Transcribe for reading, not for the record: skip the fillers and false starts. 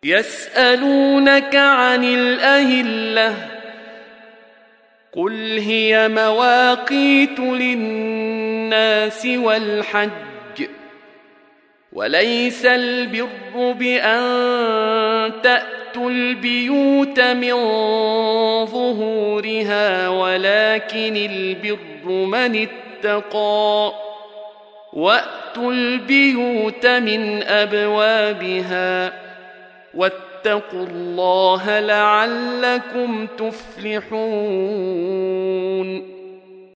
يسألونك عن الأهلة قل هي مواقيت للناس والحج وليس البر بأن تأتوا البيوت من ظهورها ولكن البر من اتقى وأتوا البيوت من أبوابها واتقوا الله لعلكم تفلحون